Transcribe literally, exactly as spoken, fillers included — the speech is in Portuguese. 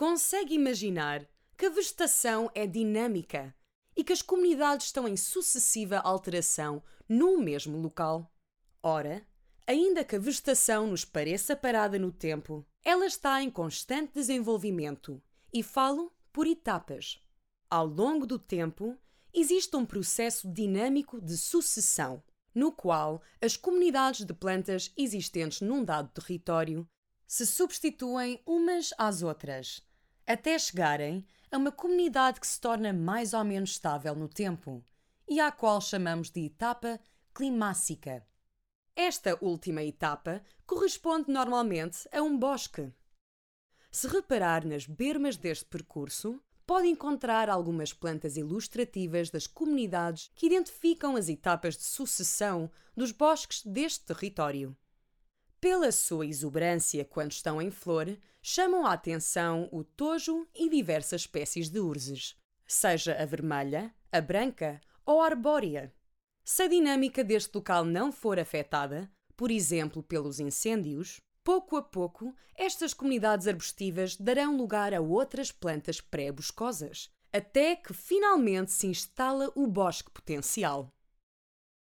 Consegue imaginar que a vegetação é dinâmica e que as comunidades estão em sucessiva alteração no mesmo local? Ora, ainda que a vegetação nos pareça parada no tempo, ela está em constante desenvolvimento e falo por etapas. Ao longo do tempo, existe um processo dinâmico de sucessão, no qual as comunidades de plantas existentes num dado território se substituem umas às outras, até chegarem a uma comunidade que se torna mais ou menos estável no tempo e à qual chamamos de etapa climácica. Esta última etapa corresponde normalmente a um bosque. Se reparar nas bermas deste percurso, pode encontrar algumas plantas ilustrativas das comunidades que identificam as etapas de sucessão dos bosques deste território. Pela sua exuberância quando estão em flor, chamam a atenção o tojo e diversas espécies de urzes, seja a vermelha, a branca ou a arbórea. Se a dinâmica deste local não for afetada, por exemplo pelos incêndios, pouco a pouco estas comunidades arbustivas darão lugar a outras plantas pré-boscosas, até que finalmente se instala o bosque potencial.